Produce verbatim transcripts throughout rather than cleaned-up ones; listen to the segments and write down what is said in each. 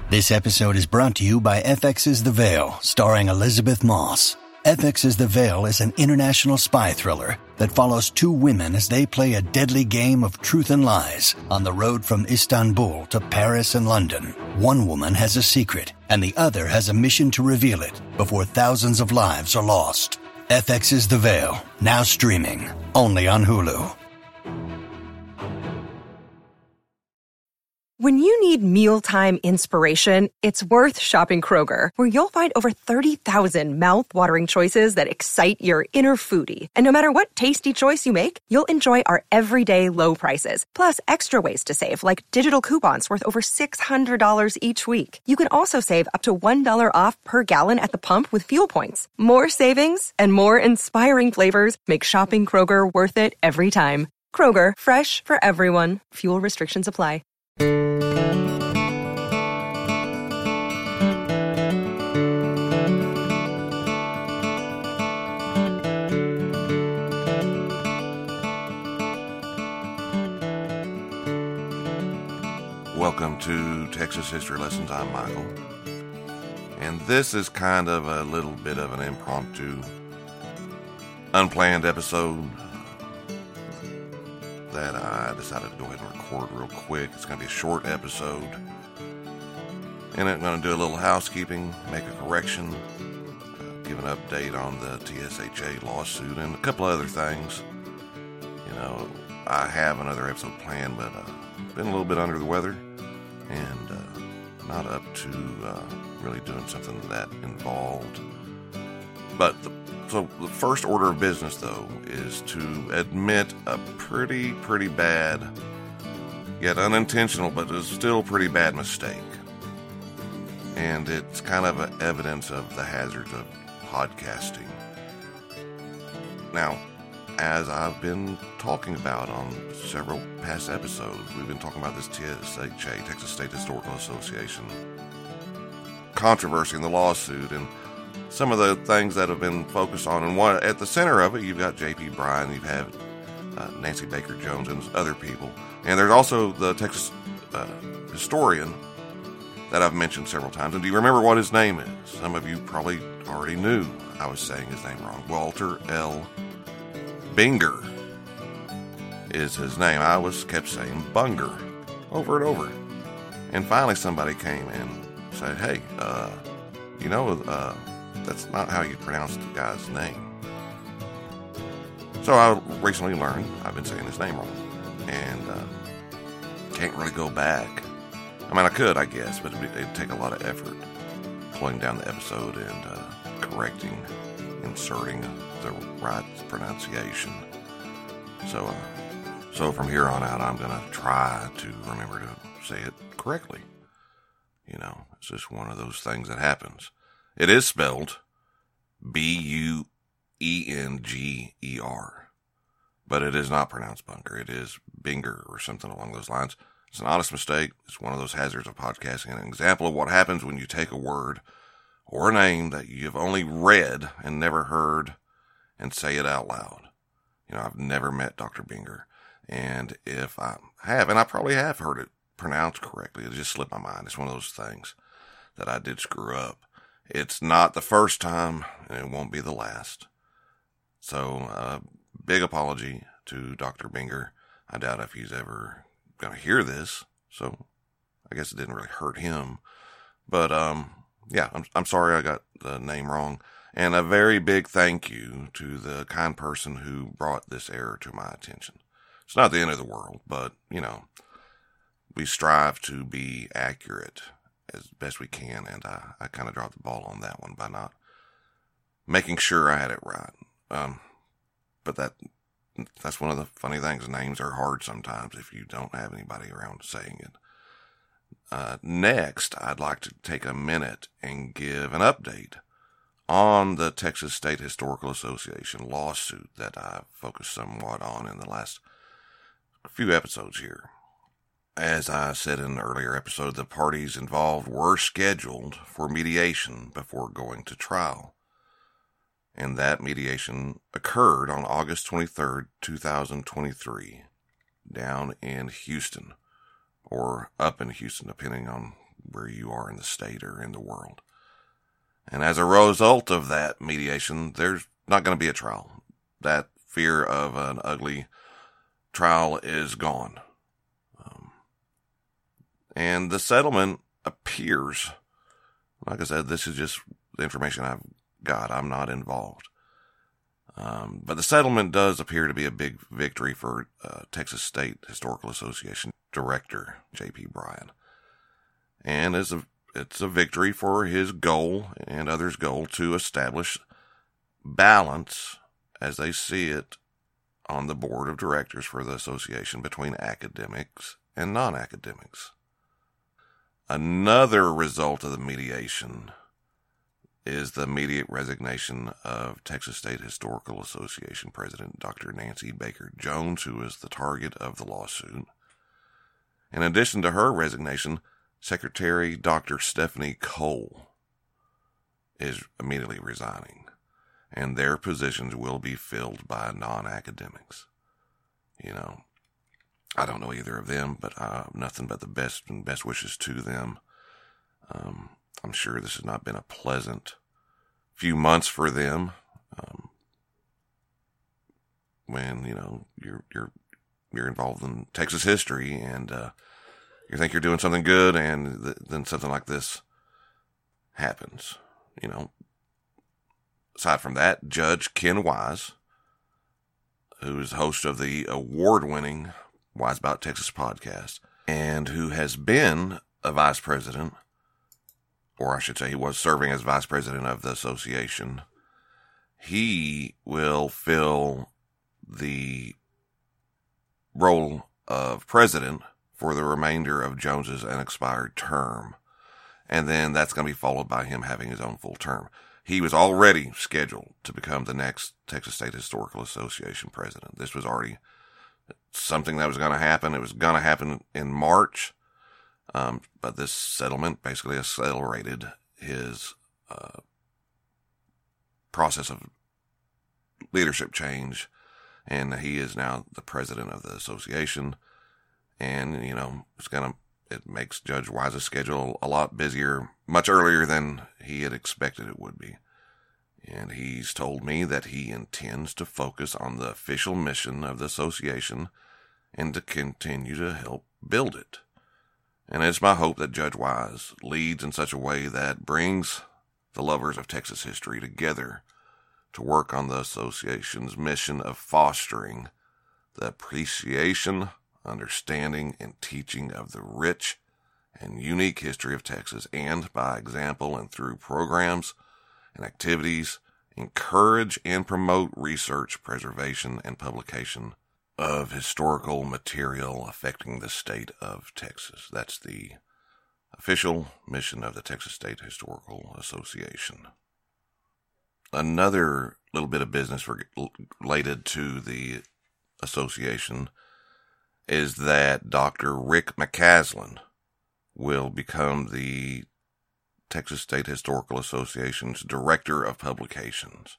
This episode is brought to you by F X's The Veil, starring Elizabeth Moss. F X's The Veil is an international spy thriller that follows two women as they play a deadly game of truth and lies on the road from Istanbul to Paris and London. One woman has a secret, and the other has a mission to reveal it before thousands of lives are lost. F X's The Veil, now streaming, only on Hulu. When you need mealtime inspiration, it's worth shopping Kroger, where you'll find over thirty thousand mouth-watering choices that excite your inner foodie. And no matter what tasty choice you make, you'll enjoy our everyday low prices, plus extra ways to save, like digital coupons worth over six hundred dollars each week. You can also save up to one dollar off per gallon at the pump with fuel points. More savings and more inspiring flavors make shopping Kroger worth it every time. Kroger, fresh for everyone. Fuel restrictions apply. Welcome to Texas History Lessons. I'm Michael, and this is kind of a little bit of an impromptu, unplanned episode that I decided to go ahead and record real quick. It's going to be a short episode, and I'm going to do a little housekeeping, make a correction, uh, give an update on the T S H A lawsuit, and a couple other things. You know, I have another episode planned, but uh, been a little bit under the weather, and uh, not up to uh, really doing something that involved. But the, so the first order of business, though, is to admit a pretty, pretty bad, yet unintentional, but it's still pretty bad mistake. And it's kind of a evidence of the hazards of podcasting. Now, as I've been talking about on several past episodes, we've been talking about this T S H A, Texas State Historical Association, controversy in the lawsuit, and some of the things that have been focused on. And one, at the center of it, you've got J P Bryan, you've had uh, Nancy Baker Jones, and other people. And there's also the Texas uh, historian that I've mentioned several times. And do you remember what his name is? Some of you probably already knew I was saying his name wrong. Walter L. Binger is his name. I was kept saying Bunger over and over. And finally somebody came and said, hey, uh, you know, uh, that's not how you pronounce the guy's name. So I recently learned I've been saying his name wrong. And uh, can't really go back. I mean, I could, I guess, but it'd, it'd take a lot of effort pulling down the episode and uh, correcting, inserting the right pronunciation. So, uh, so from here on out, I'm going to try to remember to say it correctly. You know, it's just one of those things that happens. It is spelled B U E N G E R, but it is not pronounced Bunker. It is Binger or something along those lines. It's an honest mistake. It's one of those hazards of podcasting, an example of what happens when you take a word or a name that you've only read and never heard and say it out loud. You know, I've never met Doctor Binger, and if I have, and I probably have heard it pronounced correctly, it just slipped my mind. It's one of those things that I did screw up. It's not the first time, and it won't be the last. So, uh, big apology to Doctor Binger. I doubt if he's ever going to hear this, so I guess it didn't really hurt him. But, um, yeah, I'm, I'm sorry I got the name wrong. And a very big thank you to the kind person who brought this error to my attention. It's not the end of the world, but, you know, we strive to be accurate as best we can, and I, I kind of dropped the ball on that one by not making sure I had it right. Um, but that that's one of the funny things. Names are hard sometimes if you don't have anybody around saying it. Uh, next, I'd like to take a minute and give an update on the Texas State Historical Association lawsuit that I've focused somewhat on in the last few episodes here. As I said in an earlier episode, the parties involved were scheduled for mediation before going to trial. And that mediation occurred on August twenty-third, two thousand twenty-three, down in Houston, or up in Houston, depending on where you are in the state or in the world. And as a result of that mediation, there's not going to be a trial. That fear of an ugly trial is gone. Um, and the settlement appears, like I said, this is just the information I've got. I'm not involved. Um, but the settlement does appear to be a big victory for uh, Texas State Historical Association Director J P Bryan. And it's a, it's a victory for his goal and others' goal to establish balance as they see it on the board of directors for the association between academics and non-academics. Another result of the mediation is the immediate resignation of Texas State Historical Association President Doctor Nancy Baker Jones, who is the target of the lawsuit. In addition to her resignation, Secretary Doctor Stephanie Cole is immediately resigning, and their positions will be filled by non-academics. You know, I don't know either of them, but I have nothing but the best and best wishes to them. Um, I'm sure this has not been a pleasant few months for them. Um, when, you know, you're, you're, you're involved in Texas history and, uh, you think you're doing something good, and th- then something like this happens. You know, aside from that, Judge Ken Wise, who is host of the award-winning Wise About Texas podcast, and who has been a vice president, or I should say he was serving as vice president of the association, he will fill the role of president for the remainder of Jones's unexpired term. And then that's going to be followed by him having his own full term. He was already scheduled to become the next Texas State Historical Association president. This was already something that was going to happen. It was going to happen in March. Um, but this settlement basically accelerated his uh, process of leadership change. And he is now the president of the association. And, you know, it's gonna, it makes Judge Wise's schedule a lot busier, much earlier than he had expected it would be. And he's told me that he intends to focus on the official mission of the association and to continue to help build it. And it's my hope that Judge Wise leads in such a way that brings the lovers of Texas history together to work on the association's mission of fostering the appreciation, understanding, and teaching of the rich and unique history of Texas, and by example and through programs and activities, encourage and promote research, preservation, and publication of historical material affecting the state of Texas. That's the official mission of the Texas State Historical Association. Another little bit of business related to the association is that Doctor Rick McCaslin will become the Texas State Historical Association's Director of Publications.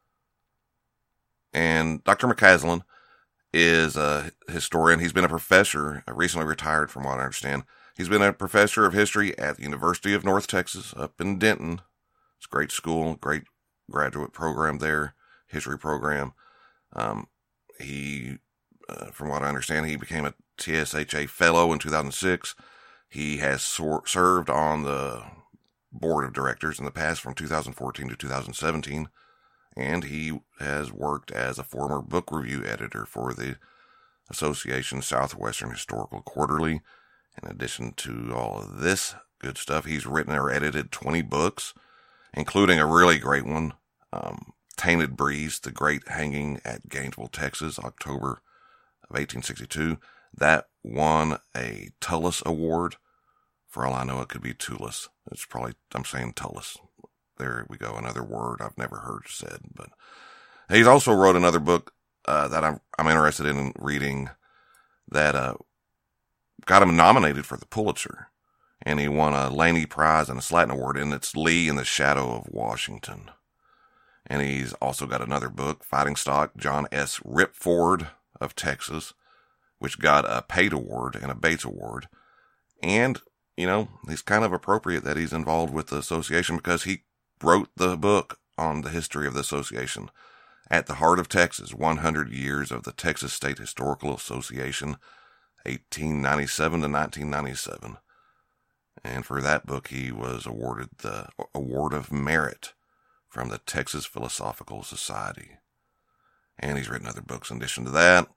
And Doctor McCaslin is a historian. He's been a professor, recently retired from what I understand. He's been a professor of history at the University of North Texas up in Denton. It's a great school, great graduate program there, history program. Um, he, uh, from what I understand, he became a T S H A fellow in two thousand six. He has sor- served on the board of directors in the past from two thousand fourteen to two thousand seventeen. And he has worked as a former book review editor for the Association's Southwestern Historical Quarterly. In addition to all of this good stuff, he's written or edited twenty books, including a really great one, um, Tainted Breeze, The Great Hanging at Gainesville, Texas, October of eighteen sixty-two. That won a Tullis Award. For all I know, it could be Tullis. It's probably, I'm saying Tullis. There we go, another word I've never heard said. But he's also wrote another book uh, that I'm I'm interested in reading that uh, got him nominated for the Pulitzer, and he won a Laney Prize and a Slatton Award, and it's Lee in the Shadow of Washington. And he's also got another book, Fighting Stock, John S. Ripford of Texas, which got a Pate Award and a Bates Award. And you know, it's kind of appropriate that he's involved with the association because he wrote the book on the history of the association. At the Heart of Texas, one hundred years of the Texas State Historical Association, eighteen ninety-seven to nineteen ninety-seven. And for that book, he was awarded the Award of Merit from the Texas Philosophical Society. And he's written other books in addition to that.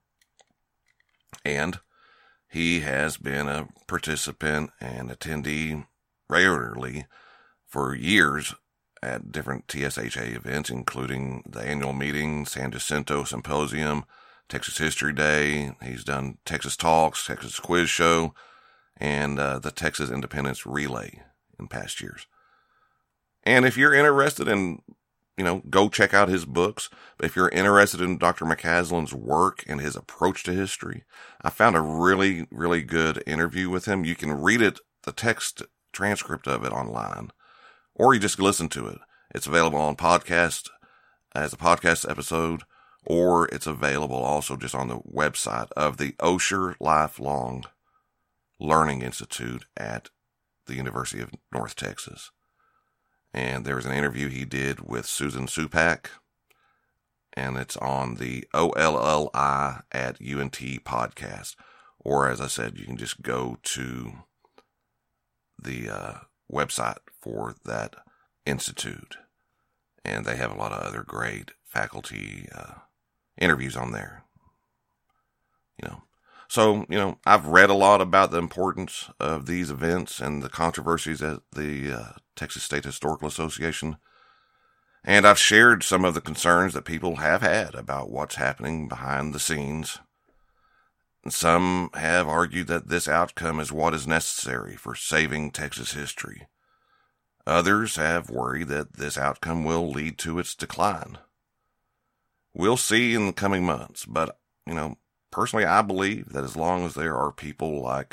And he has been a participant and attendee regularly for years at different T S H A events, including the annual meeting, San Jacinto Symposium, Texas History Day. He's done Texas Talks, Texas Quiz Show, and uh, the Texas Independence Relay in past years. And if you're interested in, you know, go check out his books. But if you're interested in Doctor McCaslin's work and his approach to history, I found a really, really good interview with him. You can read it, the text transcript of it online, or you just listen to it. It's available on podcast as a podcast episode, or it's available also just on the website of the Osher Lifelong Learning Institute at the University of North Texas. And there was an interview he did with Susan Supak, and it's on the O L L I at U N T podcast. Or, as I said, you can just go to the uh, website for that institute, and they have a lot of other great faculty uh, interviews on there. You know, so, you know, I've read a lot about the importance of these events and the controversies at the uh, Texas State Historical Association. And I've shared some of the concerns that people have had about what's happening behind the scenes. And some have argued that this outcome is what is necessary for saving Texas history. Others have worried that this outcome will lead to its decline. We'll see in the coming months, but, you know, personally, I believe that as long as there are people like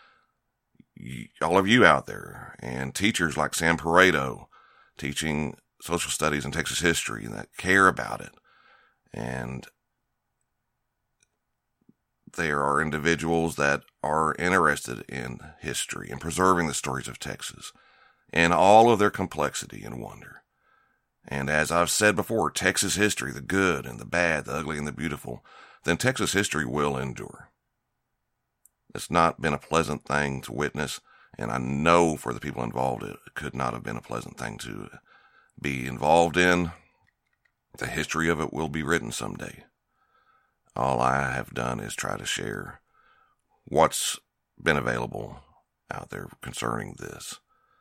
all of you out there and teachers like Sam Pareto teaching social studies and Texas history that care about it, and there are individuals that are interested in history and preserving the stories of Texas and all of their complexity and wonder. And as I've said before, Texas history, the good and the bad, the ugly and the beautiful, then Texas history will endure. It's not been a pleasant thing to witness, and I know for the people involved, it could not have been a pleasant thing to be involved in. The history of it will be written someday. All I have done is try to share what's been available out there concerning this.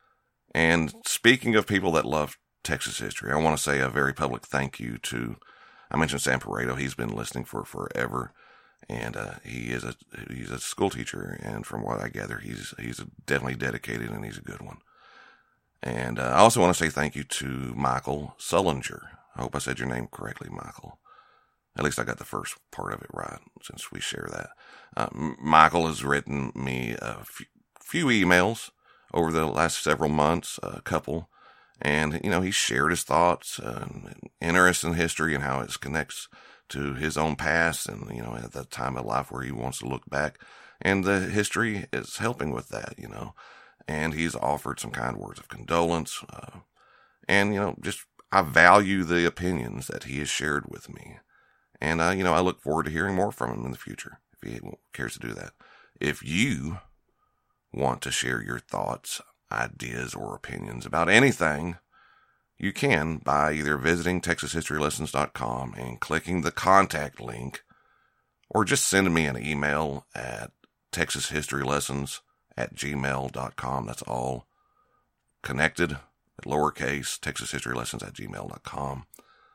And speaking of people that love Texas history, I want to say a very public thank you to, I mentioned Sam Pareto. He's been listening for forever, and uh, he is a he's a school teacher, and from what I gather, he's he's definitely dedicated, and he's a good one. And uh, I also want to say thank you to Michael Sullinger. I hope I said your name correctly, Michael. At least I got the first part of it right, since we share that. Uh, Michael has written me a f- few emails over the last several months, a couple. And, you know, he shared his thoughts and interest in history and how it connects to his own past and, you know, at that time of life where he wants to look back. And the history is helping with that, you know. And he's offered some kind words of condolence. Uh, and, you know, just I value the opinions that he has shared with me. And, uh, you know, I look forward to hearing more from him in the future if he cares to do that. If you want to share your thoughts, ideas, or opinions about anything, you can by either visiting texas history lessons dot com and clicking the contact link, or just sending me an email at texas history lessons at gmail dot com. That's all connected at lowercase, texas history lessons at gmail dot com.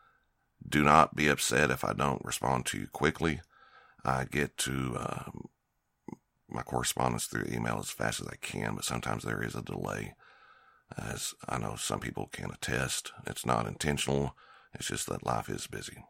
Do not be upset if I don't respond to you quickly. I get to uh, my correspondence through email as fast as I can, but sometimes there is a delay. As I know some people can attest, it's not intentional. It's just that life is busy.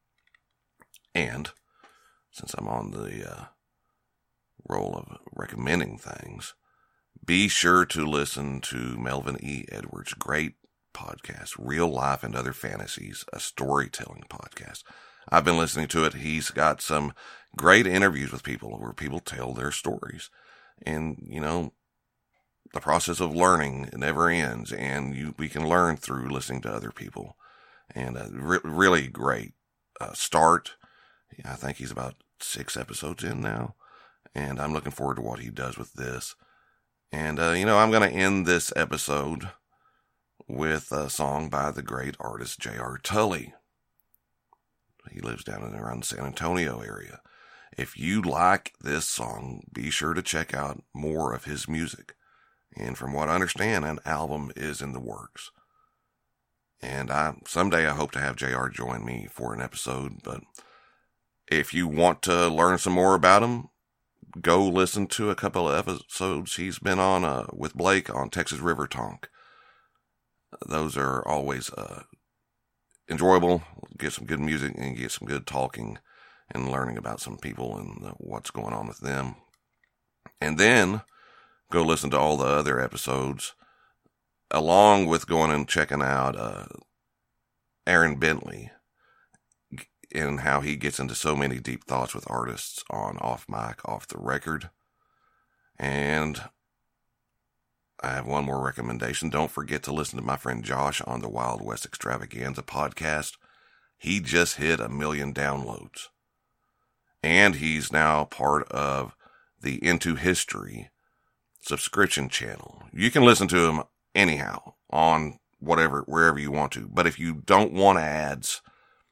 And since I'm on the uh, role of recommending things, be sure to listen to Melvin E. Edwards' great podcast, Real Life and Other Fantasies, a storytelling podcast. I've been listening to it. He's got some great interviews with people where people tell their stories. And, you know, the process of learning, it never ends, and you we can learn through listening to other people. And uh, re- really great uh, start. I think he's about six episodes in now, and I'm looking forward to what he does with this. And, uh, you know, I'm going to end this episode with a song by the great artist J R. Tully. He lives down in around the San Antonio area. If you like this song, be sure to check out more of his music. And from what I understand, an album is in the works. And I someday I hope to have J R join me for an episode. But if you want to learn some more about him, go listen to a couple of episodes he's been on uh, with Blake on Texas River Tonk. Those are always uh, enjoyable. Get some good music and get some good talking and learning about some people and uh, what's going on with them. And then go listen to all the other episodes, along with going and checking out uh, Aaron Bentley and how he gets into so many deep thoughts with artists on Off Mic, Off the Record. And I have one more recommendation. Don't forget to listen to my friend Josh on the Wild West Extravaganza podcast. He just hit a million downloads. And he's now part of the Into History subscription channel. You can listen to him anyhow on whatever, wherever you want to. But if you don't want ads,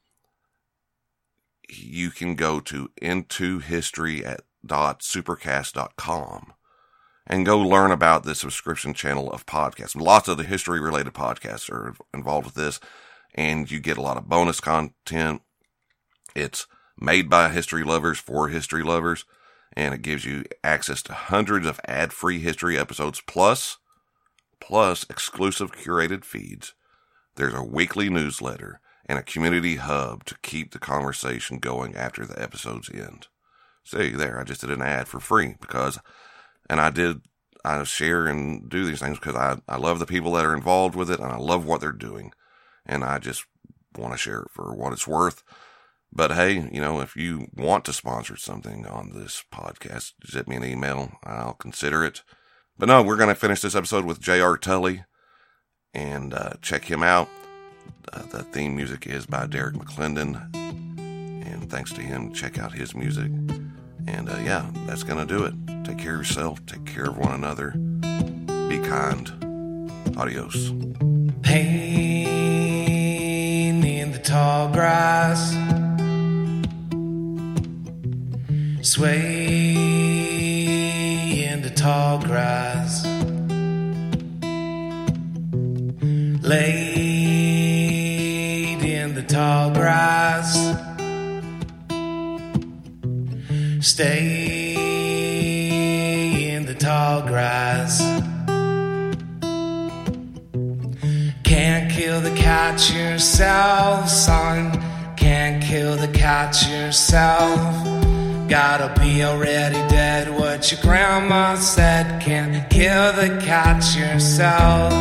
you can go to into history dot supercast dot com and go learn about the subscription channel of podcasts. Lots of the history related podcasts are involved with this, and you get a lot of bonus content. It's made by history lovers for history lovers, and it gives you access to hundreds of ad-free history episodes plus, plus exclusive curated feeds. There's a weekly newsletter and a community hub to keep the conversation going after the episodes end. See, there, I just did an ad for free because, and I did, I share and do these things because I, I love the people that are involved with it and I love what they're doing. And I just want to share it for what it's worth. But hey, you know, if you want to sponsor something on this podcast, send me an email. I'll consider it. But no, we're going to finish this episode with J R. Tully and uh, check him out. Uh, the theme music is by Derek McClendon, and thanks to him, check out his music. And uh, yeah, that's gonna do it. Take care of yourself, take care of one another, be kind. Adios. Pain in the tall grass, sway in the tall grass, lay tall grass, stay in the tall grass. Can't kill the cat yourself, son. Can't kill the cat yourself. Gotta be already dead, what your grandma said. Can't kill the cat yourself.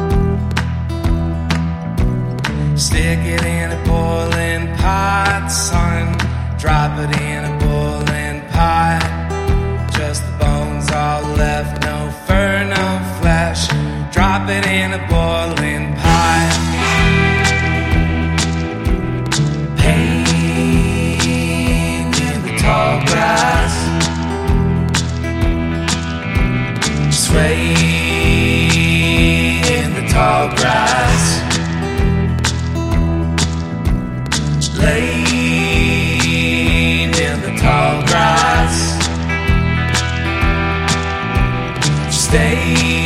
Stick it in a boiling pot, son. Drop it in a boiling pot. Just the bones all left, no fur, no flesh. Drop it in a boiling pot. Pain in the tall grass, sway in the tall grass, laid in the tall grass, stay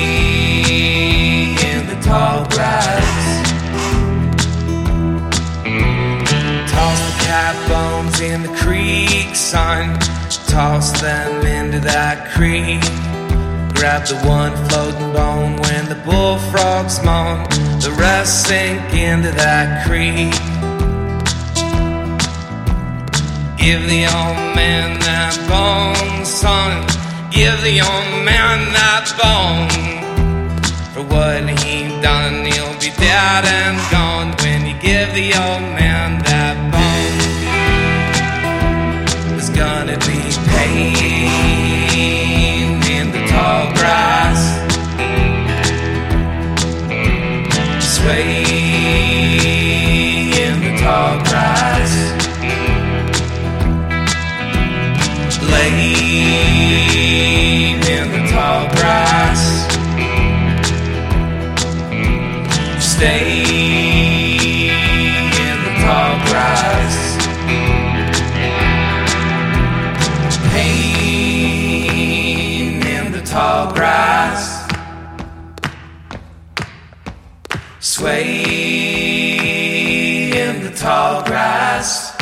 in the tall grass. Toss the cat bones in the creek, son. Toss them into that creek. Grab the one floating bone when the bullfrogs moan. The rest sink into that creek. Give the old man that bone, son. Give the old man that bone. For what he done, he'll be dead and gone when you give the old man that bone. There's gonna be pain in the tall grass, Stay in the tall grass. Pain in the tall grass. Sway in the tall grass.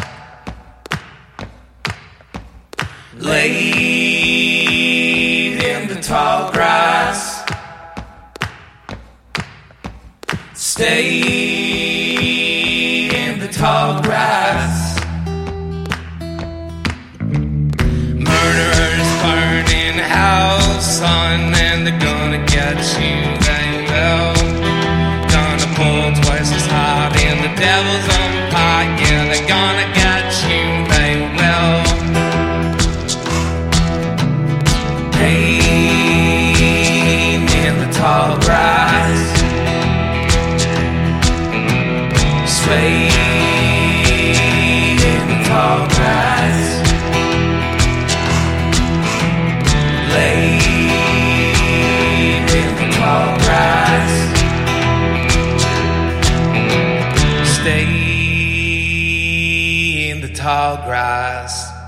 Laid in the tall grass. Stay in the tall grass. Murderers burning the house, son, and they're gonna get you, they will. Gonna pull twice as hard in the devil's own pot, yeah, they're gonna get you, they will. Pain in the tall grass. Sway in the tall grass. Laid in the tall grass. Stay in the tall grass.